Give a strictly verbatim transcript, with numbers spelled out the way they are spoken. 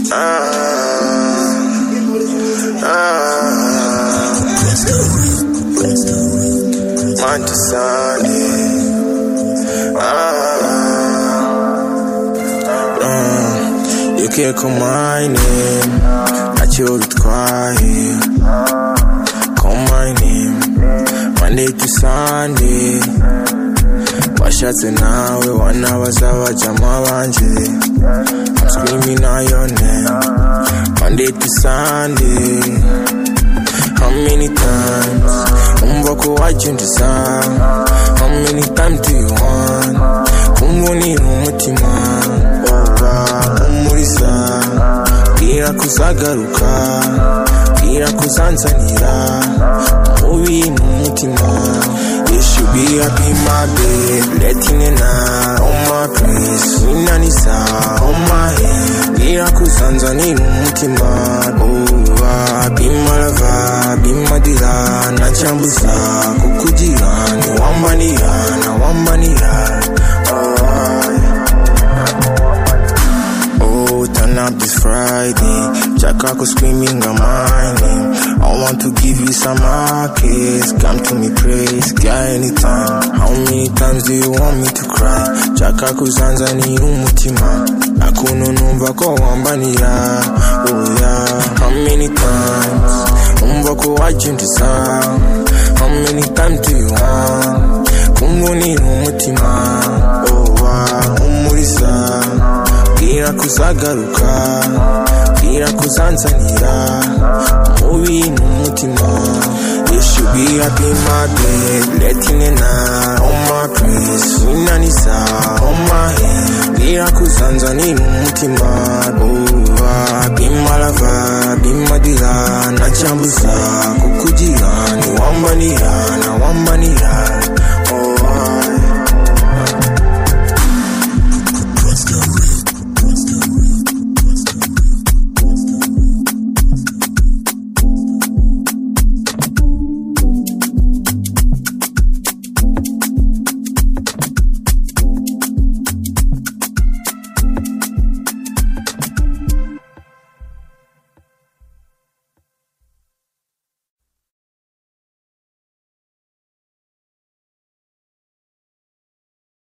You can't call my name, not your bitwaye. Call my name, Monday to Sunday. Washatse nawe wanabaza abajama banje. I'm screaming out your name, Monday to Sunday. How many times umva ko wajundiza? How many times do you want kumbonera umutima? Umuriza bwira kuzagaruka, bwira kuzanzanira mu bintu umutima. You should be happy my babe, letting it out on my place. Winanisa on my head, bwira kuzanzanira umutima. Oh, be my lover, be my dealer, nachambuza kukugira ni wambanira na wambanira. Oh, turn up this Friday, Jackako screaming on my name. I want to give you some kiss, come to me praise, girl anytime. How many times do you want me to cry? Jackako zanzani umutima, nakuno numva ko wambanira. Oh yeah, how many times umva ko wajundiza? How many times do you want kumbonera umutima? Oh wow, umuriza bwira kuzagaruka, bwira kuzanzanira mu bintu umutima. You should be happy my babe, letting it out on my place. Winanisa on my head, bwira kuzanzanira umutima. Oh, be my lover, be my dealer, nachambuza kukugira ni wambanira na wambanira.